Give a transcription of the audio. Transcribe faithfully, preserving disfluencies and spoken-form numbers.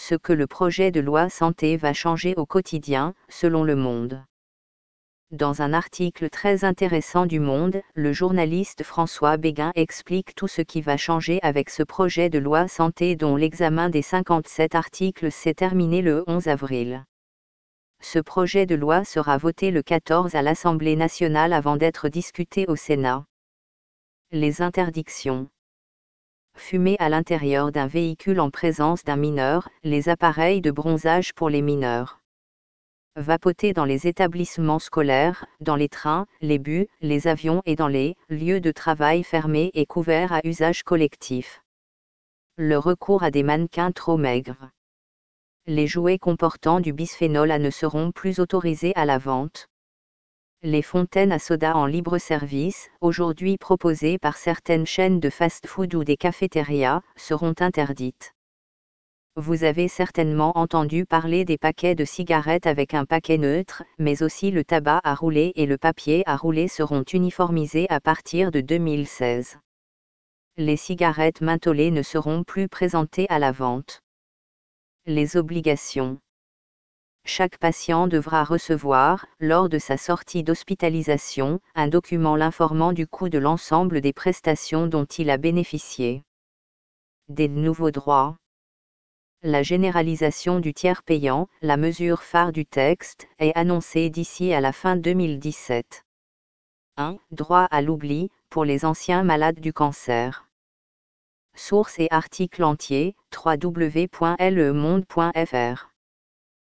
ce que le projet de loi santé va changer au quotidien, selon Le Monde. Dans un article très intéressant du Monde, le journaliste François Béguin explique tout ce qui va changer avec ce projet de loi santé dont l'examen des cinquante-sept articles s'est terminé le onze avril. Ce projet de loi sera voté le quatorze à l'Assemblée nationale avant d'être discuté au Sénat. Les interdictions. Fumer à l'intérieur d'un véhicule en présence d'un mineur, les appareils de bronzage pour les mineurs. Vapoter dans les établissements scolaires, dans les trains, les bus, les avions et dans les lieux de travail fermés et couverts à usage collectif. Le recours à des mannequins trop maigres. Les jouets comportant du bisphénol A ne seront plus autorisés à la vente. Les fontaines à soda en libre-service, aujourd'hui proposées par certaines chaînes de fast-food ou des cafétérias, seront interdites. Vous avez certainement entendu parler des paquets de cigarettes avec un paquet neutre, mais aussi le tabac à rouler et le papier à rouler seront uniformisés à partir de deux mille seize. Les cigarettes mentholées ne seront plus présentées à la vente. Les obligations. Chaque patient devra recevoir, lors de sa sortie d'hospitalisation, un document l'informant du coût de l'ensemble des prestations dont il a bénéficié. Des nouveaux droits. La généralisation du tiers payant, la mesure phare du texte, est annoncée d'ici à la fin deux mille dix-sept. un. Droit à l'oubli, pour les anciens malades du cancer. Source et article entier, w w w point le monde point f r.